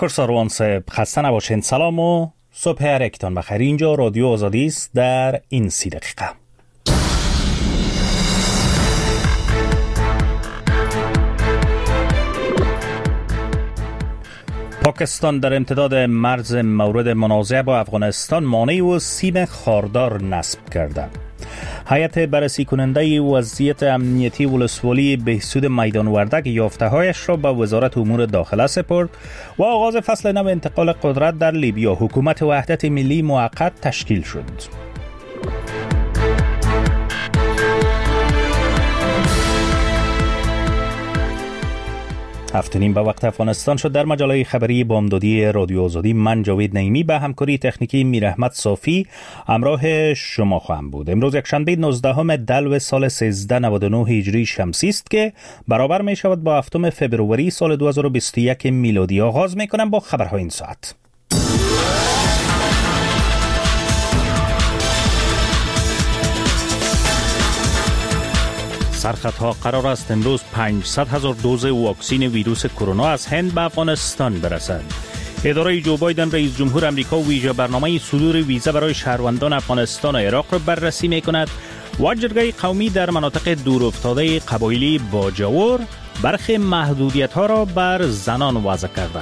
کرساروان صاحب خسته نباشین. سلام و صبح هر یکتان بخیر. اینجا رادیو آزادی است در این 30 دقیقه. پاکستان در امتداد مرز مورد منازعه با افغانستان مانع و سیم خاردار نصب کرده. هیئت بررسی کننده وضعیت امنیتی ولسوالی بهسود میدان وردک یافته‌هایش را به وزارت امور داخله سپرد و آغاز فصل نو انتقال قدرت در لیبیا حکومت وحدت ملی موقت تشکیل شد. هفت نیم به وقت افغانستان شد. در مجله خبری بامدادی رادیو آزادی من جاوید نعیمی به همکاری تکنیکی میر احمد صافی همراه شما خواهم بود. امروز یکشنبه 19 دلو سال 1399 هجری شمسی است که برابر می شود با 7 فوریه سال 2021 میلادی. آغاز می کنم با خبرهای این ساعت. سرخطها قرار است امروز 500,000 دوز واکسین ویروس کرونا از هند به افغانستان برسد. اداره جو بایدن رئیس جمهور امریکا ویژه برنامه صدور ویزا برای شهروندان افغانستان و عراق را بررسی می‌کند و جرگه قومی در مناطق دورافتاده قبایلی باجاور برخی محدودیت‌ها را بر زنان وضع کرده.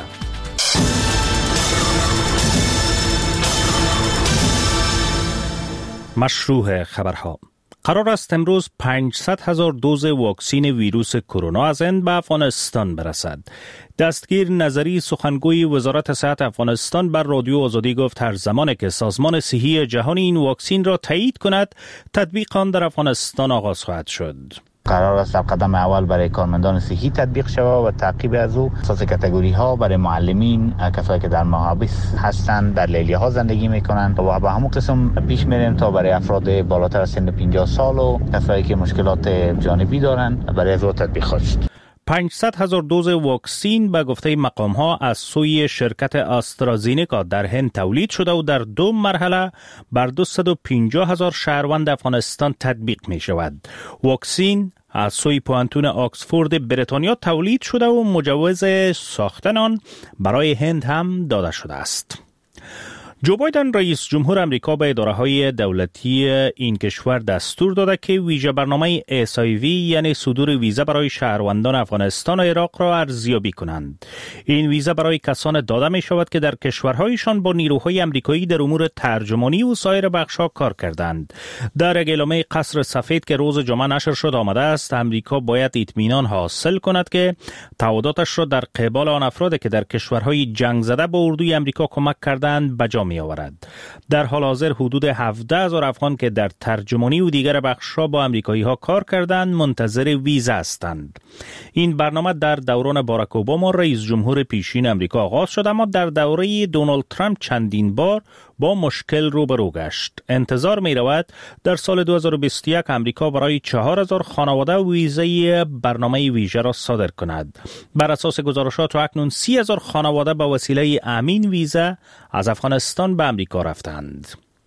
مشروع خبرها. قرار است امروز 500,000 دوز واکسین ویروس کرونا از هند به افغانستان برسد. دستگیر نظری سخنگوی وزارت صحت افغانستان بر رادیو آزادی گفت هر زمانی که سازمان صحی جهانی این واکسین را تایید کند تطبیق آن در افغانستان آغاز خواهد شد. قرار است در قدم اول برای کارمندان صحی تطبیق شود و تعقیب از او اساس کاتگوری ها برای معلمین، کسایی که در محابس هستند، در لیلیه ها زندگی میکنند و به همون قسم پیش میریم تا برای افراد بالاتر از سن 50 سال و کسایی که مشکلات جانبی دارند برای از او تطبیق خواهد شد. 500,000 دوز واکسین به گفته مقام ها از سوی شرکت آسترازینیکا در هند تولید شده و در 2 مرحله بر 250,000 شهروند افغانستان تطبیق می شود. واکسین از سوی پوانتون آکسفورد بریتانیا تولید شده و مجوز ساختن آن برای هند هم داده شده است. جو بایدن رئیس جمهور امریکا به اداره‌های دولتی این کشور دستور داده که ویژه برنامه SIV یعنی صدور ویزا برای شهروندان افغانستان و عراق را ارزیابی کنند. این ویزا برای کسان داده می شود که در کشورهایشان با نیروهای امریکایی در امور ترجمانی و سایر بخش‌ها کار کردند. در اعلامیه قصر سفید که روز جمعه نشر شد آمده است امریکا باید اطمینان حاصل کند که تعهداتش را در قبال آن افرادی که در کشورهای جنگ زده با اردوی امریکا کمک کردند بجا می آورد. در حال حاضر حدود 17,000 افغان که در ترجمانی و دیگر بخش‌ها با امریکایی ها کار کردند منتظر ویزا هستند. این برنامه در دوران باراک اوباما رئیس جمهور پیشین امریکا آغاز شد اما در دوره دونالد ترامپ چندین بار با مشکل روبرو گشت. انتظار می رود در سال 2021 امریکا برای 4,000 خانواده ویزای برنامه ویژه را صادر کند. بر اساس گزارشات اکنون 30,000 خانواده با وسیله امین ویزا از افغانستان به امریکا رفتند.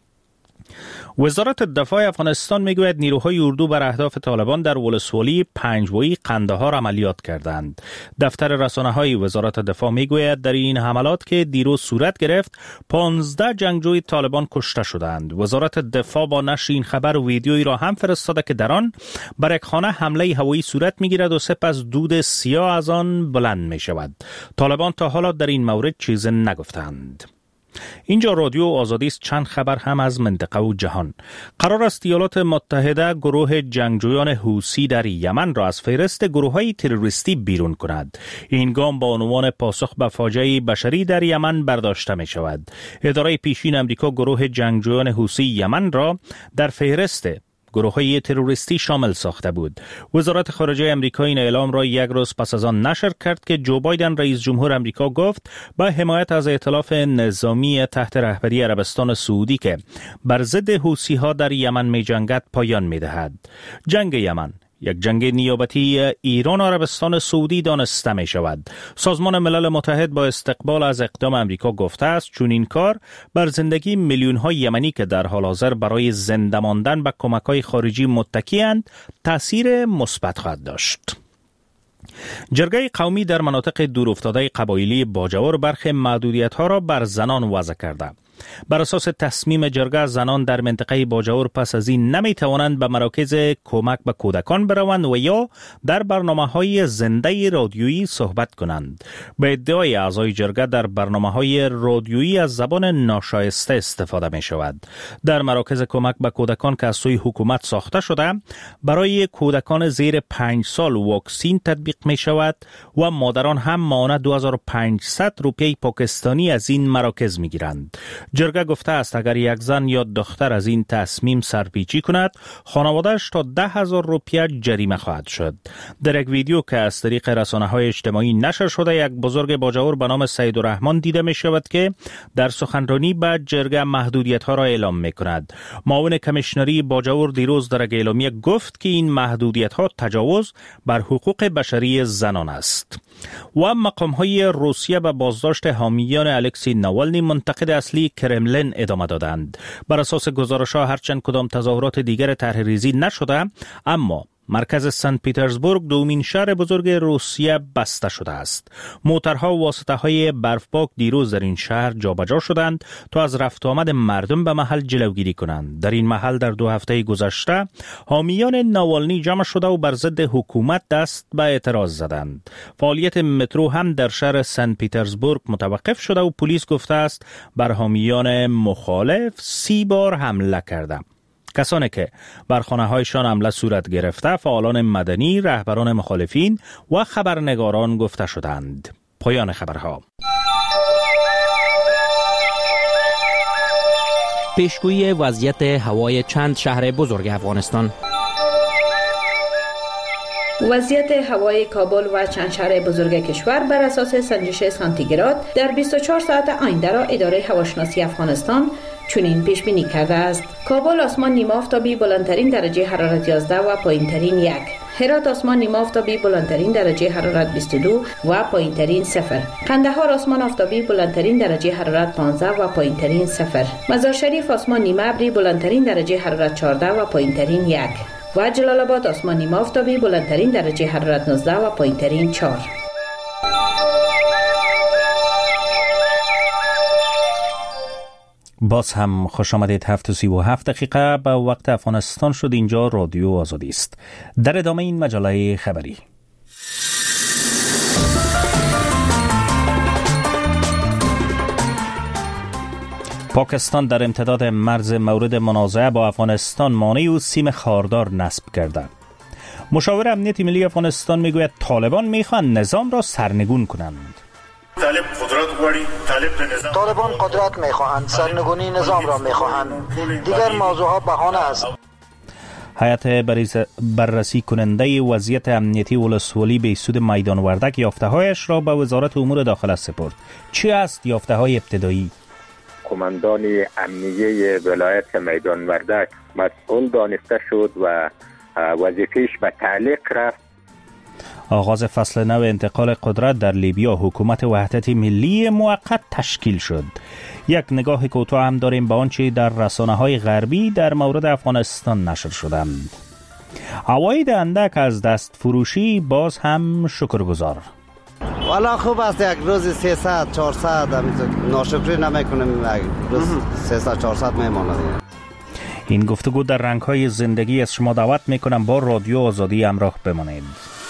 وزارت دفاع افغانستان میگوید نیروهای اردو بر اهداف طالبان در ولسوالی پنجوایی قندهار عملیات کردند. دفتر رسانه‌های وزارت دفاع میگوید در این حملات که دیروز صورت گرفت 15 جنگجوی طالبان کشته شدند. وزارت دفاع با نشر این خبر ویدیویی را هم فرستاده که در آن بر یک خانه حمله هوایی صورت میگیرد و سپس دود سیاه از آن بلند می شود. طالبان تا حالا در این مورد چیزی نگفتند. اینجا رادیو آزادی است. چند خبر هم از منطقه و جهان. قرار است ایالات متحده گروه جنگجویان حوثی در یمن را از فهرست گروه‌های تروریستی بیرون کند. این گام با عنوان پاسخ به فاجعه بشری در یمن برداشته می شود. اداره پیشین امریکا گروه جنگجویان حوثی یمن را در فهرست گروه‌های تروریستی شامل ساخته بود. وزارت خارجه امریکا این اعلام را یک روز پس از آن نشر کرد که جو بایدن رئیس جمهور امریکا گفت با حمایت از ائتلاف نظامی تحت رهبری عربستان سعودی که بر ضد حوثی‌ها در یمن می‌جنگد پایان می‌دهد. جنگ یمن یک جنگ نیابتی ایران و عربستان سعودی دانسته می شود. سازمان ملل متحد با استقبال از اقدام امریکا گفته است چون این کار بر زندگی میلیون های یمنی که در حال حاضر برای زنده ماندن به کمک های خارجی متکی اند تأثیر مثبت خواهد داشت. جرگه قومی در مناطق دورافتاده قبایلی باجور برخی محدودیت‌ها را بر زنان وضع کرده. بر اساس تصمیم جرگه، زنان در منطقه باجور پس از این نمی توانند به مراکز کمک به کودکان بروند و یا در برنامه‌های زنده رادیویی صحبت کنند. به ادعای اعضای جرگه در برنامه‌های رادیویی از زبان ناشایسته استفاده می شود. در مراکز کمک به کودکان که از سوی حکومت ساخته شده، برای کودکان زیر 5 سال واکسین تطبیق می شود و مادران هم ماهانه 2500 روپیه پاکستانی از این مراکز می گیرند. جرگه گفته است اگر یک زن یا دختر از این تصمیم سرپیچی کند، خانواده‌اش تا 10,000 روپیه جریمه خواهد شد. در یک ویدیو که از طریق رسانه‌های اجتماعی نشر شده، یک بزرگ باجور به نام سیدالرحمن دیده می شود که در سخنرانی به جرگه محدودیت‌ها را اعلام می کند. معاون کمیشنری باجور دیروز در یک اعلامیه گفت که این محدودیت‌ها تجاوز بر حقوق بشری زنان است. و مقام‌های روسیه به بازداشت حامیان الکسی ناوالنی، منتقد اصلی کرملین، ادامه دادند. بر اساس گزارش‌ها هرچند کدام تظاهرات دیگر طرح‌ریزی نشده، اما مرکز سن پیترزبورگ، دومین شهر بزرگ روسیه، بسته شده است. موترها و واسطه‌های برفپاک دیروز در این شهر جابجا شدند تا از رفت آمد مردم به محل جلوگیری کنند. در این محل در 2 هفته گذشته حامیان ناوالنی جمع شده و بر ضد حکومت دست به اعتراض زدند. فعالیت مترو هم در شهر سن پیترزبورگ متوقف شده و پلیس گفته است بر حامیان مخالف 30 بار حمله کرده. کسانی که بر خانه‌هایشان حمله صورت گرفته فعالان مدنی، رهبران مخالفین و خبرنگاران گفته شدند. پایان خبرها. پیشگویی وضعیت هوای چند شهر بزرگ افغانستان. وضعیت هوای کابل و چند شهر بزرگ کشور بر اساس سنجش سانتیگراد در 24 ساعت آینده را اداره هواشناسی افغانستان چنین پیش بینی کرده است. کابل آسمان نیمه آفتابی، بلندترین درجه حرارت 11 و پایینترین 1. هرات آسمان نیمه آفتابی، بلندترین درجه حرارت 22 و پایینترین 0. قندهار آسمان آفتابی، بلندترین درجه حرارت 15 و پایینترین 0. مزار شریف آسمان نیمه ابری، بلندترین درجه حرارت 14 و پایینترین 1. و جلال آباد آسمان نیمه آفتابی، بلندترین درجه حرارت 19 و پایینترین 4. باز هم خوش آمدید. 7:37 دقیقه به وقت افغانستان شد. اینجا رادیو آزادی است. در ادامه این مجله خبری، پاکستان در امتداد مرز مورد منازعه با افغانستان مانع و سیم خاردار نصب کرده. مشاور امنیت ملی افغانستان میگوید طالبان میخوان نظام را سرنگون کنند. طالبان قدرت میخواهند، سرنگونی نظام را میخواهند. دیگر موضوعها بهانه است. هیئت بررسی کننده وضعیت امنیتی ولسوالی بیسود میدان وردک یافته‌هایش را به وزارت امور داخله سپرد. چی است یافته‌های ابتدایی؟ کماندان امنیه ولایت میدان وردک مسئول دانسته شد و وظیفه‌اش به تعلیق رفت. آغاز فصل نو انتقال قدرت در لیبیا، حکومت وحدت ملی موقت تشکیل شد. یک نگاه کوتاه هم داریم به آنچه در رسانه‌های غربی در مورد افغانستان نشر شدند. عواید اندک از دست فروشی باز هم شکرگزار. والا خوب است، یک روز 300 400 ناشکری نمیکنیم، روز 300 400 میماند. این گفتگو در رنگ‌های زندگی از شما دعوت میکنم با رادیو آزادی همراه بمانید.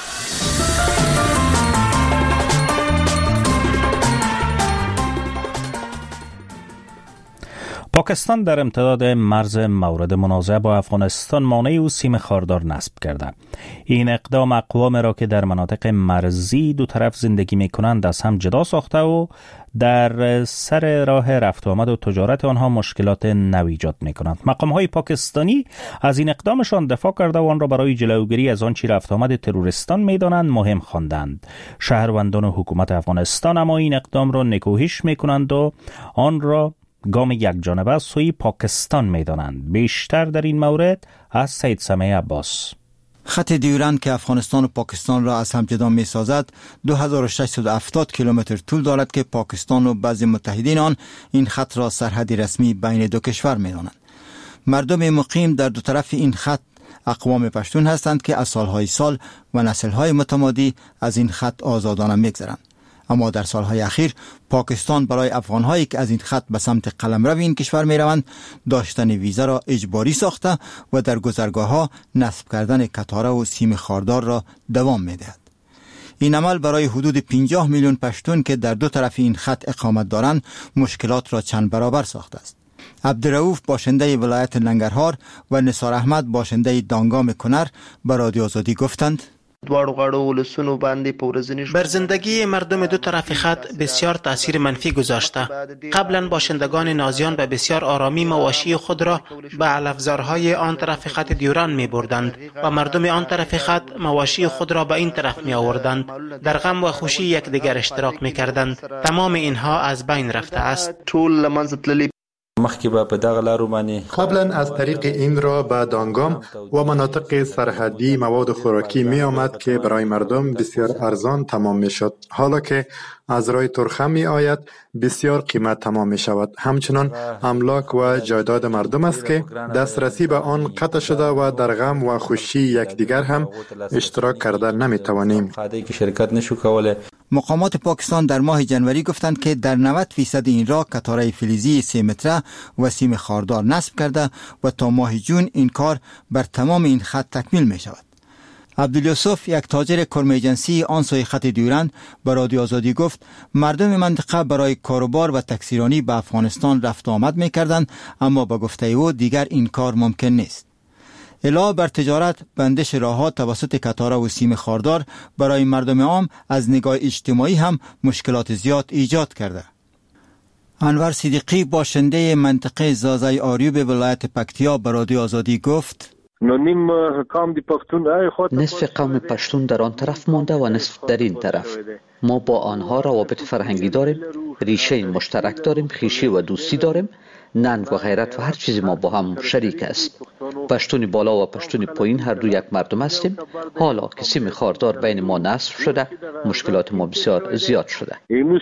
پاکستان در امتداد مرز مورد منازعه با افغانستان مانع و سیم خاردار نصب کرده. این اقدام اقوام را که در مناطق مرزی دو طرف زندگی می کنند از هم جدا ساخته و در سر راه رفت و آمد و تجارت آنها مشکلات نو ایجاد می کنند. مقام های پاکستانی از این اقدامشان دفاع کرده و آن را برای جلوگیری از آنچه رفت و آمد تروریستان می دانند مهم خواندند. شهروندان حکومت افغانستان اما این اقدام را نکوهش می کنند و آن را گام یک جانبه از سوی پاکستان می دانند. بیشتر در این مورد از سید سمیع عباس. خط دیورند که افغانستان و پاکستان را از هم جدا می سازد 2670 کیلومتر طول دارد که پاکستان و بعضی متحدین آن این خط را سرحدی رسمی بین دو کشور می دانند. مردم مقیم در دو طرف این خط اقوام پشتون هستند که از سالهای سال و نسلهای متمادی از این خط آزادانه میگذرند. اما در سالهای اخیر پاکستان برای افغانهایی که از این خط به سمت قلمرو این کشور می روند داشتن ویزا را اجباری ساخته و در گذرگاه‌ها نصب کردن کتاره و سیم خاردار را دوام می دهد. این عمل برای حدود 50 میلیون پشتون که در دو طرف این خط اقامت دارند مشکلات را چند برابر ساخته است. عبدالرؤوف باشنده ولایت ننگرهار و نثار احمد باشنده دانگام کنر به رادیو آزادی گفتند بر زندگی مردم دو طرف خط بسیار تاثیر منفی گذاشته. قبلا باشندگان نازیان به بسیار آرامی مواشی خود را به علفزارهای آن طرف خط دیوران می بردند و مردم آن طرف خط مواشی خود را به این طرف می آوردند. در غم و خوشی یکدیگر اشتراک می کردند. تمام اینها از بین رفته است. قبلا از طریق این را به دانگام و مناطق سرحدی مواد خوراکی می آمد که برای مردم بسیار ارزان تمام می شد. حالا که از راه ترخم می آید بسیار قیمت تمام می شود. همچنان املاک و جایداد مردم است که دسترسی به آن قطع شده و در غم و خوشی یکدیگر هم اشتراک کرده نمی توانیم. مقامات پاکستان در ماه جنوری گفتند که در 90% این راه کتاره فلزی 3 متره و سیم خاردار نصب کرده و تا ماه جون این کار بر تمام این خط تکمیل می شود. عبدالیوسف یک تاجر کرمیجنسی آن سوی خط دیورند به رادیو آزادی گفت مردم منطقه برای کاروبار و تکثیرانی به افغانستان رفت آمد می کردند، اما با گفته او دیگر این کار ممکن نیست. علاوه بر تجارت، بندش راه‌ها توسط کتاره و سیم خاردار برای مردم عام از نگاه اجتماعی هم مشکلات زیاد ایجاد کرده. انور صدیقی باشنده منطقه زازای آریوب ولایت پکتیا به رادیو آزادی گفت نصف قوم پشتون در آن طرف مانده و نصف در این طرف. ما با آنها روابط فرهنگی داریم، ریشه مشترک داریم، خویشی و دوستی داریم، ننگ و غیرت و هر چیزی ما با هم شریک است. پشتون بالا و پشتون پایین هر دو یک مردم هستیم. حالا که سیم خاردار بین ما نصب شده مشکلات ما بسیار زیاد شده.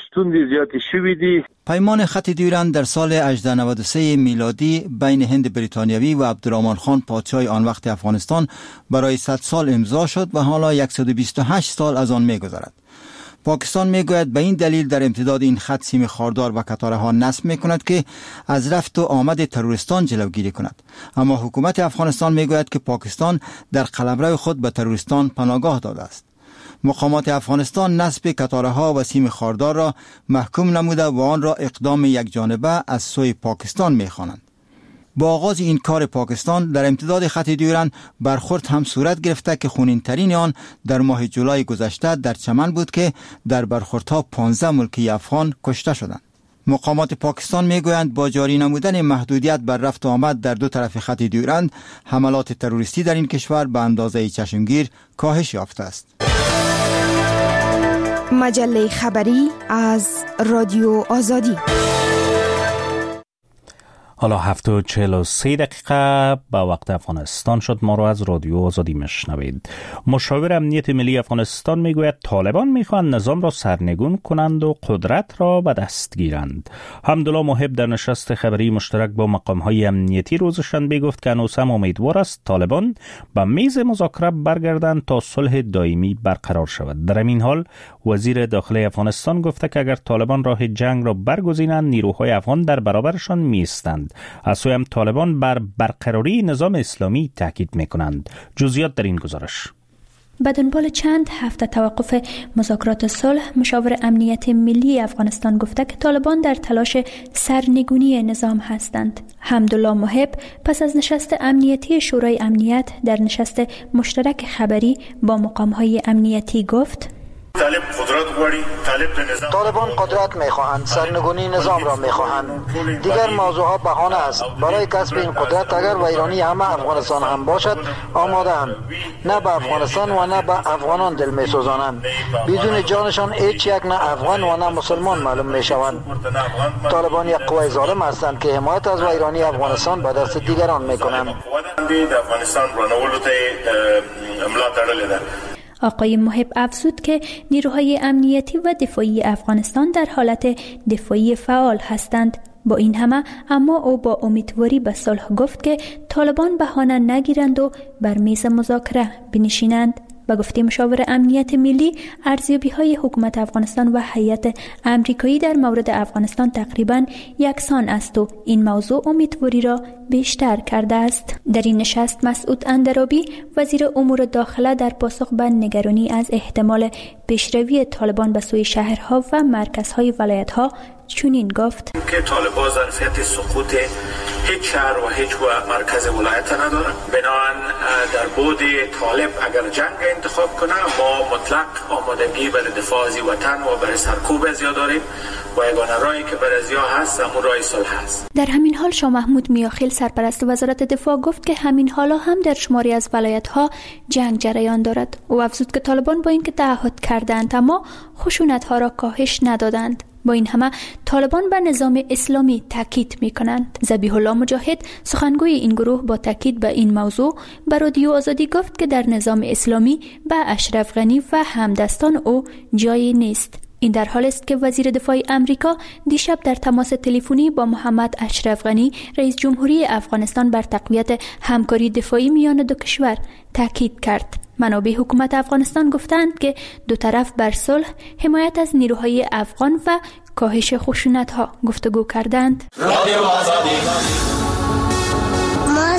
پیمان خط دیورند در سال 1893 میلادی بین هند بریتانیوی و عبدالرحمن خان پادشاه آن وقت افغانستان برای 100 سال امضا شد و حالا 128 سال از آن می‌گذرد. پاکستان میگوید به این دلیل در امتداد این خط سیم خاردار و کتاره ها نصب میکند که از رفت و آمد تروریستان جلوگیری کند، اما حکومت افغانستان میگوید که پاکستان در قلمرو خود به تروریستان پناهگاه داده است. مقامات افغانستان نصب کتاره ها و سیم خاردار را محکوم نموده و آن را اقدام یک جانبه از سوی پاکستان میخوانند. با آغاز این کار پاکستان در امتداد خط دیورند برخورد هم صورت گرفته که خونین ترین آن در ماه جولای گذشته در چمن بود که در برخوردها 15 ملکی افغان کشته شدند. مقامات پاکستان میگویند با جاری نمودن محدودیت بر رفت و آمد در دو طرف خط دیورند حملات تروریستی در این کشور به اندازه چشمگیر کاهش یافته است. مجله خبری از رادیو آزادی. حالا 7:43 به وقت افغانستان شد. ما رو از رادیو آزادی مشنوید. مشاور امنیت ملی افغانستان میگوید طالبان میخواهند نظام را سرنگون کنند و قدرت را به دست گیرند. حمدالله محب در نشست خبری مشترک با مقام‌های امنیتی روز شنبه گفت که هنوز هم امیدوار است طالبان به میز مذاکره برگردند تا صلح دائمی برقرار شود. در این حال وزیر داخلی افغانستان گفته که اگر طالبان راه جنگ را برگزینند نیروهای افغان در برابرشان می‌ایستند. از سوی هم طالبان بر برقراری نظام اسلامی تاکید می‌کنند. جزئیات در این گزارش. به دنبال چند هفته توقف مذاکرات صلح، مشاور امنیت ملی افغانستان گفته که طالبان در تلاش سرنگونی نظام هستند. حمدالله محب پس از نشست امنیتی شورای امنیت در نشست مشترک خبری با مقام‌های امنیتی گفت: طالبان قدرت میخواهند، سرنگونی نظام را میخواهند. دیگر موضوعها بهانه است. برای کسب این قدرت اگر ویرانی همه افغانستان هم باشد آماده اند. نه به افغانستان و نه به افغانان دل میسوزانند. بدون جانشان هیچ یک نه افغان و نه مسلمان معلوم میشوند. طالبان یک قوه ظالم هستند که حمایت از ویرانی افغانستان به دست دیگران میکنند. آقای محب افزود که نیروهای امنیتی و دفاعی افغانستان در حالت دفاعی فعال هستند. با این همه اما او با امیدواری به صلح گفت که طالبان بهانه نگیرند و بر میز مذاکره بنشینند. به گفته مشاور امنیت ملی، ارزیابی‌های حکومت افغانستان و هیئت امریکایی در مورد افغانستان تقریباً یکسان است و این موضوع امیدواری را بیشتر کرده است. در این نشست مسعود اندرابی وزیر امور داخله در پاسخ به نگرانی از احتمال پیشروی طالبان به سوی شهرها و مرکزهای ولایت‌ها چنین گفت که طالبان ظرفیت سقوط هیچ شهر و هیچ مرکز ولایت ندارن. بنابراین در بود طالب اگر جنگ انتخاب کنه ما مطلق آمادگی برای دفاع از وطن و برای سرکوب از داریم و یگانه راهی که برای ازیا هست همون راه صلح است. در همین حال شاه محمود میاخیل سرپرست وزارت دفاع گفت که همین حالا هم در شماری از ولایت‌ها جنگ جریان دارد. او افزود که طالبان با اینکه تعهد کردند اما خشونت‌ها را کاهش ندادند. با این همه طالبان به نظام اسلامی تاکید می‌کنند. ذبیح الله مجاهد سخنگوی این گروه با تاکید به این موضوع به رادیو آزادی گفت که در نظام اسلامی به اشرف غنی و همدستان او جایی نیست. این در حالی است که وزیر دفاع امریکا دیشب در تماس تلفنی با محمد اشرف غنی رئیس جمهوری افغانستان بر تقویت همکاری دفاعی میان دو کشور تاکید کرد. منابع حکومت افغانستان گفتند که دو طرف بر صلح، حمایت از نیروهای افغان و کاهش خشونت‌ها گفتگو کردند. ما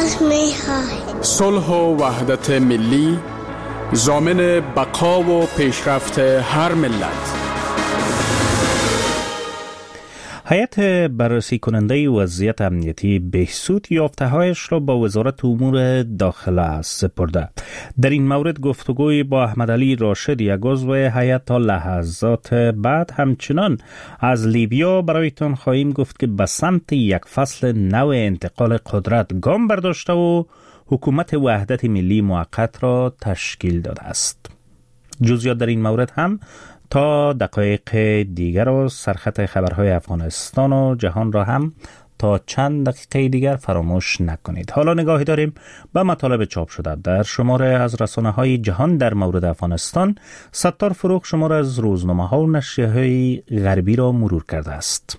صلح و وحدت ملی ضامن بقا و پیشرفت هر ملت. هیئت بررسی کننده وضعیت امنیتی بهسود یافته‌هایش را با وزارت امور داخله سپرده. در این مورد گفتگوی با احمد علی راشد، یک عضو هیئت، تا لحظات بعد همچنان از لیبیا برایتان خواهیم گفت که به سمت یک فصل نو انتقال قدرت گام برداشته و حکومت وحدت ملی موقت را تشکیل داده است. جزئیات در این مورد هم تا دقایق دیگر و سرخط خبرهای افغانستان و جهان را هم تا چند دقیقه دیگر فراموش نکنید. حالا نگاهی داریم به مطالب چاپ شده در شماره از رسانه‌های جهان در مورد افغانستان. ستار فروغ شماره از روزنامه‌ها و نشریه‌های غربی را مرور کرده است.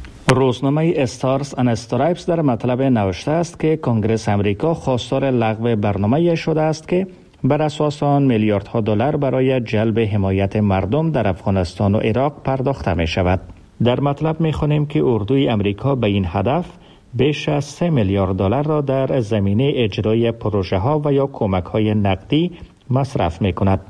روزنامه استارز اند استرایپس در مطلب نوشته است که کنگره امریکا خواستار لغو برنامه شده است که بر اساس آن میلیاردها دلار برای جلب حمایت مردم در افغانستان و عراق پرداخته می شود. در مطلب می خوانیم که اردوی امریکا به این هدف بیش از 3 میلیارد دلار را در زمینه اجرای پروژه ها و یا کمک های نقدی مصرف می کند.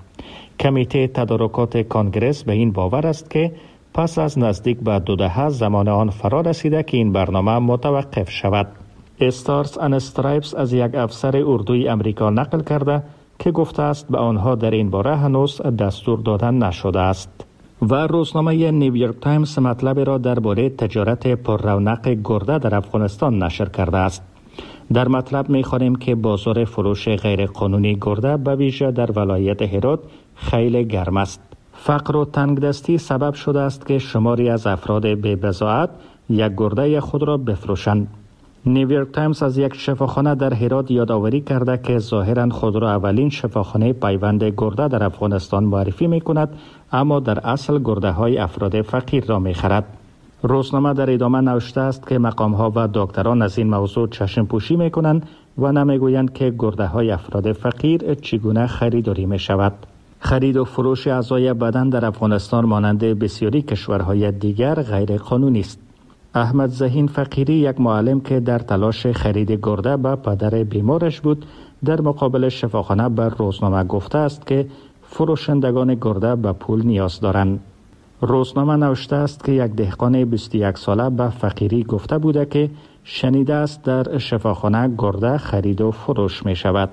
کمیته تدارکات کنگره به این باور است که پس از نزدیک به 2 دهه زمان آن فرا رسیده که این برنامه متوقف شود. استارز اند استرایپس از یک افسر اردوی امریکا نقل کرده که گفته است به آنها در این باره هنوز دستور دادن نشده است. و روزنامه نیویورک تایمز مطلب را درباره تجارت پر رونق گرده در افغانستان نشر کرده است. در مطلب می‌خوانیم که بازار فروش غیرقانونی گرده به ویژه در ولایت هرات خیلی گرم است. فقر و تنگدستی سبب شده است که شماری از افراد بی‌بضاعت یک گرده خود را بفروشند. نیویورک تایمز از یک شفاخانه در هرات یادآوری کرده که ظاهراً خود را اولین شفاخانه پیوند گرده در افغانستان معرفی می‌کند، اما در اصل گرده های افراد فقیر را می‌خرد. روزنامه در ادامه نوشته است که مقام‌ها و دکتران از این موضوع چشم پوشی می‌کنند و نمی‌گویند که گرده های افراد فقیر چگونه خریداری می‌شود. خرید و فروش اعضای بدن در افغانستان مانند بسیاری کشورهای دیگر غیر قانونی است. احمد زهین فقیری، یک معلم که در تلاش خرید گرده به پدر بیمارش بود، در مقابل شفاخانه بر روزنامه گفته است که فروشندگان گرده به پول نیاز دارند. روزنامه نوشته است که یک دهقان 21 ساله به فقیری گفته بوده که شنیده است در شفاخانه گرده خرید و فروش می شود.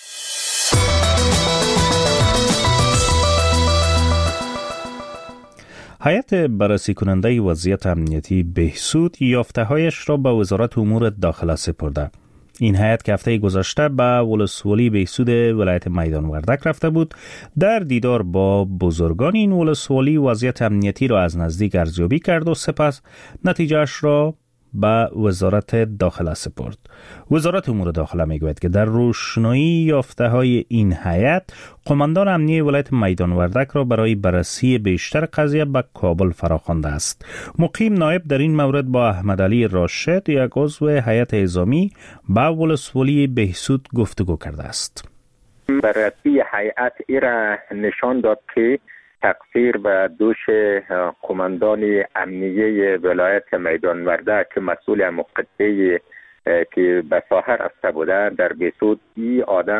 هیئت بررسی کننده وضعیت امنیتی بهسود یافته‌هایش را به وزارت امور داخله سپرده. این هیئت که هفته گذشته به ولسوالی بهسود ولایت میدان وردک رفته بود، در دیدار با بزرگان این ولسوالی وضعیت امنیتی را از نزدیک ارزیابی کرد و سپس نتیجهش را به وزارت داخله سپرد. وزارت امور داخله میگوید که در روشنایی یافته های این هیئت، قماندان امنیه ولایت میدان وردک را برای بررسی بیشتر قضیه به کابل فراخوانده است. مقیم نایب در این مورد با احمدعلی راشد، یک عضو هیئت اعزامی، به ولسوالی بهسود گفتگو کرده است. بررسی هیئت ایرا نشان داد که تقصیر به دوش قماندان امنیه ولایت میدان وردک که مسئول مقطعی که به ساحر رفته بوده در بهسود، این آدم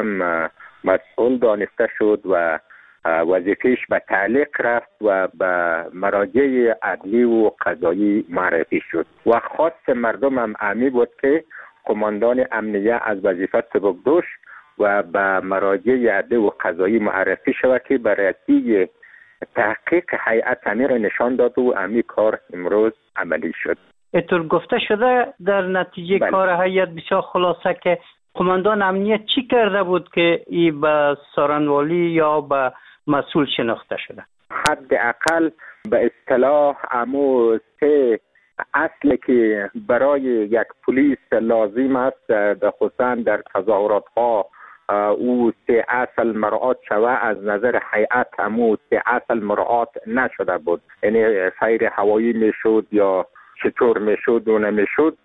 مسئول دانسته شد و وظیفهش به تعلیق رفت و به مراجع عدلی و قضایی معرفی شد و خواست مردم هم امی بود که قماندان امنیه از وظیفه سبکدوش و به مراجع عدلی و قضایی معرفی شود که بررسی تحقیق هیئت امیر نشان داد و امی کار امروز عملی شد. اینطور گفته شده در نتیجه کار هیئت بسیار خلاصه که قماندان امنیت چی کرده بود که ای به سارنوالی یا به مسئول شناخته شده؟ حداقل به اصطلاح امو سه اصلی که برای یک پلیس لازم است خصوصا در تظاهرات ها او سه اصل مراعات شوه، از نظر هیئت امو سه اصل مراعات نشده بود. یعنی فیر هوایی میشد یا چطور میشد و نمیشد،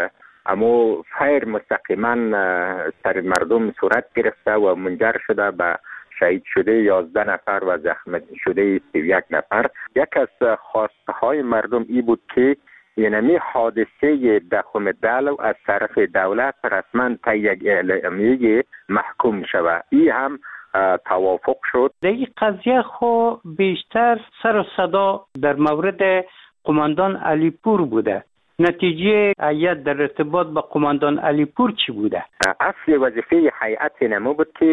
امو فیر مستقیما سر مردم صورت گرفته و منجر شده به شهید شده 11 نفر و زخمی شده 31 نفر. یک از خواسته های مردم ای بود که اینمی حادثه دخم دلو از طرف دولت رسما تا یک اعلامیه محکوم شود. این هم توافق شد. در این قضیه خو بیشتر سر و صدا در مورد قماندان علیپور بوده. نتیجه هیئت در ارتباط با قماندان علیپور چی بوده؟ اصل وظیفه هیئت نمو بود که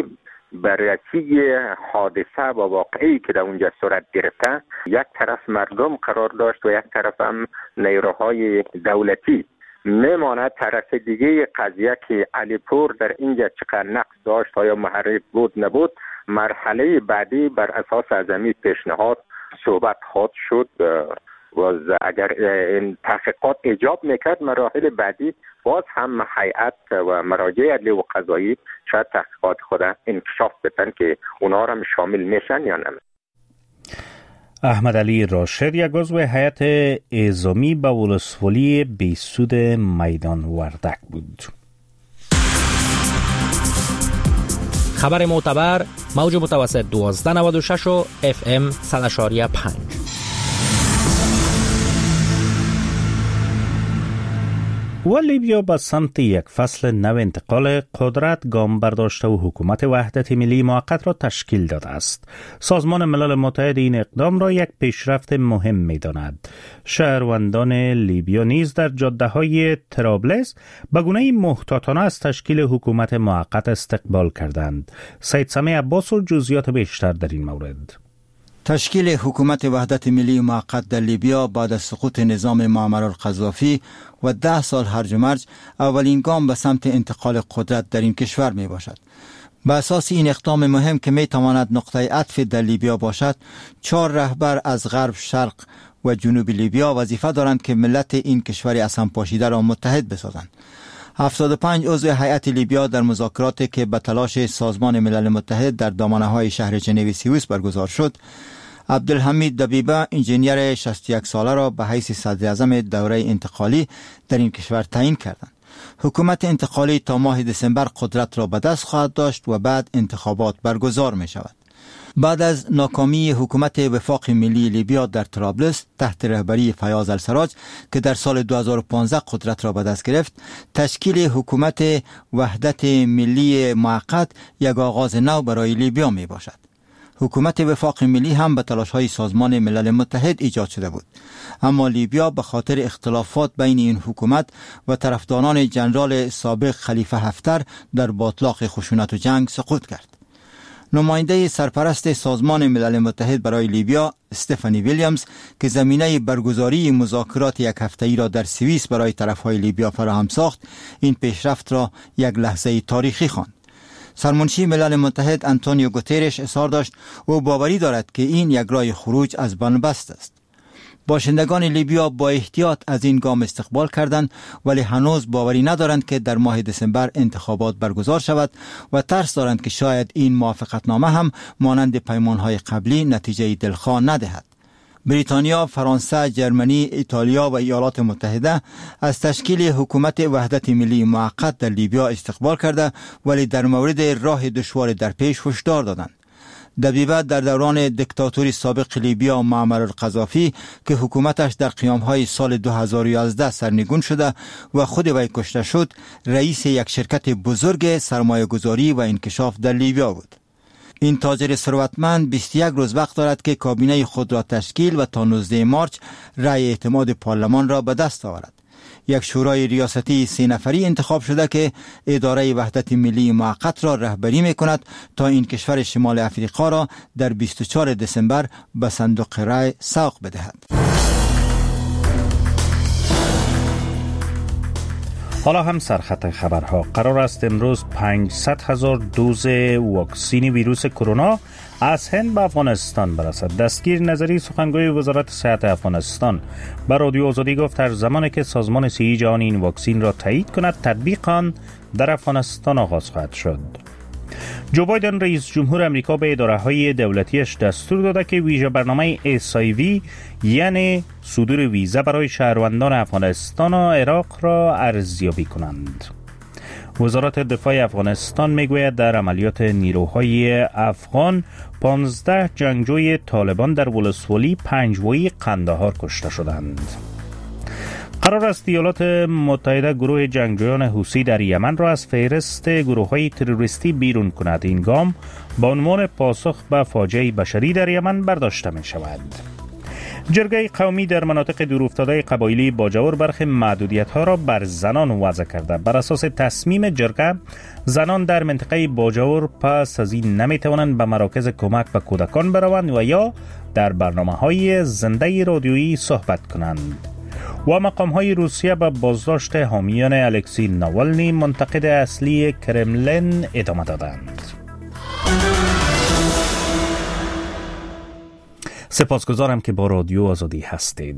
بررسی حادثه و واقعی که در اونجا صورت گرفته، یک طرف مردم قرار داشت و یک طرف هم نیروهای دولتی. میماند طرف دیگه قضیه که علیپور در اینجا چقدر نقص داشت یا محرک بود نبود، مرحله بعدی بر اساس ازمی پیشنهاد صحبت خواهد شد و اگر این تحقیقات ایجاب میکرد مراحل بعدی باز هم هیئت و مراجع عدلی و قضایی شاید تحقیقات خود انکشاف بدن که اونا را شامل میشن یا نه. احمدعلی راشد، یک عضو هیئت اعزامی به ولسوالی بهسود میدان وردک بود. خبر معتبر، موج متوسط 1296 و FM 100.5. و لیبیا به سمت یک فصل نو انتقال قدرت گام برداشته و حکومت وحدت ملی موقت را تشکیل داده است. سازمان ملل متحد این اقدام را یک پیشرفت مهم می داند. شهروندان لیبیا نیز در جاده های طرابلس به گونه محتاطانه از تشکیل حکومت موقت استقبال کردند. سید سمیع عباس و جزئیات بیشتر در این مورد. تشکیل حکومت وحدت ملی موقت در لیبیا بعد از سقوط نظام معمر القذافی و 10 سال هرج و مرج اولین گام به سمت انتقال قدرت در این کشور می باشد. به اساس این اقدام مهم که می تواند نقطه عطف در لیبیا باشد، 4 رهبر از غرب، شرق و جنوب لیبیا وظیفه دارند که ملت این کشور از هم پاشیده را متحد بسازند. 75 عضو هیئت لیبیا در مذاکراتی که به تلاش سازمان ملل متحد در دامنه‌های شهر ژنو سوئیس برگزار شد، عبدالحمید دبیبه انجینیر 61 ساله را به حیث صدر اعظم دوره انتقالی در این کشور تعیین کردند. حکومت انتقالی تا ماه دسامبر قدرت را به دست خواهد داشت و بعد انتخابات برگزار می شود. بعد از ناکامی حکومت وفاق ملی لیبیا در طرابلس تحت رهبری فیاض السراج که در سال 2015 قدرت را به دست گرفت، تشکیل حکومت وحدت ملی موقت یک آغاز نو برای لیبیا می باشد. حکومت وفاق ملی هم به تلاش‌های سازمان ملل متحد ایجاد شده بود، اما لیبیا به خاطر اختلافات بین این حکومت و طرفداران جنرال سابق خلیفه حفتر در باتلاق خشونت و جنگ سقوط کرد. نماینده سرپرست سازمان ملل متحد برای لیبیا استفانی ویلیامز که زمینه برگزاری مذاکرات یک هفته‌ای را در سوئیس برای طرف‌های لیبیا فراهم ساخت، این پیشرفت را یک لحظه تاریخی خواند. سرمنشی ملل متحد آنتونیو گوترش اظهار داشت او باوری دارد که این یک راه خروج از بنبست است. باشندگان لیبیا با احتیاط از این گام استقبال کردند، ولی هنوز باوری ندارند که در ماه دسامبر انتخابات برگزار شود و ترس دارند که شاید این موافقتنامه هم مانند پیمانهای قبلی نتیجه دلخواه ندهد. بریتانیا، فرانسه، جرمنی، ایتالیا و ایالات متحده از تشکیل حکومت وحدت ملی موقت در لیبیا استقبال کرده، ولی در مورد راه دشوار در پیش هشدار دادند. دبیبه در دوران دیکتاتوری سابق لیبیا معمر القذافی که حکومتش در قیامهای سال 2011 سرنگون شده و خود وی کشته شد، رئیس یک شرکت بزرگ سرمایه گذاری و انکشاف در لیبیا بود. این تاجر ثروتمند 21 روز وقت دارد که کابینه خود را تشکیل و تا 19 مارچ رأی اعتماد پارلمان را به دست آورد. یک شورای ریاستی 3 نفری انتخاب شده که اداره وحدت ملی موقت را رهبری می کند تا این کشور شمال افریقا را در 24 دسامبر به صندوق رأی سوق بدهد. حالا هم سرخط خبرها. قرار است امروز 500,000 دوز واکسین ویروس کرونا از هند به افغانستان برسد. دستگیر نظری سخنگوی وزارت صحت افغانستان به رادیو آزادی گفت در زمانی که سازمان صحی جهانی این واکسین را تایید کند، تطبیق آن در افغانستان آغاز خواهد شد. جو بایدن رئیس جمهور امریکا به اداره‌های دولتیش دستور داده که ویژه برنامه SIV یعنی صدور ویزا برای شهروندان افغانستان و عراق را ارزیابی کنند. وزارت دفاع افغانستان میگوید در عملیات نیروهای افغان 15 جنگجوی طالبان در ولسوالی پنجوایی قندهار کشته شدند. قرار است ایالات متحده گروه جنگجویان حوثی در یمن را از فهرست گروه‌های تروریستی بیرون کند. این گام با عنوان پاسخ به فاجعه بشری در یمن برداشته می شود. جرگه قومی در مناطق دورافتاده قبایلی باجور برخی محدودیت‌ها را بر زنان وضع کرده. بر اساس تصمیم جرگه، زنان در منطقه باجور پس از این نمی‌توانند به مراکز کمک به کودکان بروند و یا در برنامه‌های زنده رادیویی صحبت کنند. و مقام‌های روسیه به بازداشت حامیان الکسی ناوالنی منتقد اصلی کرملین ادامه دادند. سپاسگزارم که با رادیو آزادی هستید.